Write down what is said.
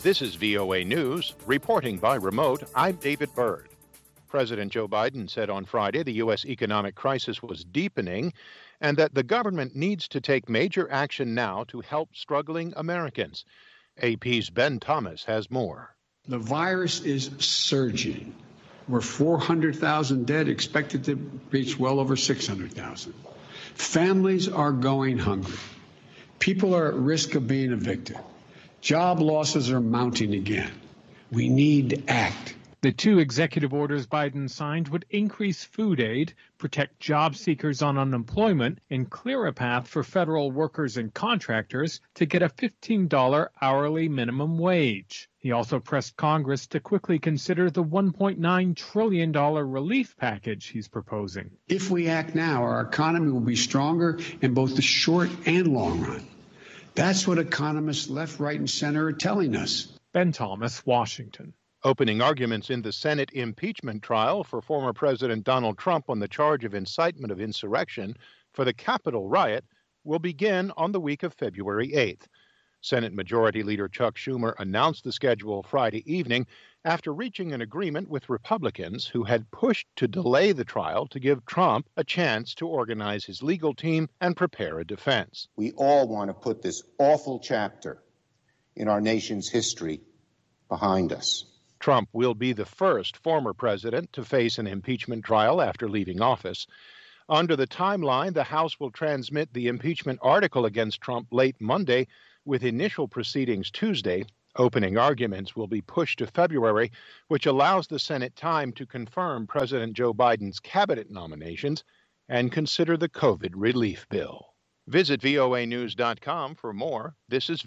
This is VOA News. Reporting by remote, I'm David Byrd. President Joe Biden said on Friday the U.S. economic crisis was deepening and that the government needs to take major action now to help struggling Americans. AP's Ben Thomas has more. The virus is surging. We're 400,000 dead, expected to reach well over 600,000. Families are going hungry. People are at risk of being evicted. Job losses are mounting again. We need to act. The two executive orders Biden signed would increase food aid, protect job seekers on unemployment, and clear a path for federal workers and contractors to get a $15 hourly minimum wage. He also pressed Congress to quickly consider the $1.9 trillion relief package he's proposing. If we act now, our economy will be stronger in both the short and long run. That's what economists left, right, and center are telling us. Ben Thomas, Washington. Opening arguments in the Senate impeachment trial for former President Donald Trump on the charge of incitement of insurrection for the Capitol riot will begin on the week of February 8th. Senate Majority Leader Chuck Schumer announced the schedule Friday evening after reaching an agreement with Republicans who had pushed to delay the trial to give Trump a chance to organize his legal team and prepare a defense. We all want to put this awful chapter in our nation's history behind us. Trump will be the first former president to face an impeachment trial after leaving office. Under the timeline, the House will transmit the impeachment article against Trump late Monday, with initial proceedings Tuesday. Opening arguments will be pushed to February, which allows the Senate time to confirm President Joe Biden's cabinet nominations and consider the COVID relief bill. Visit voanews.com for more. This is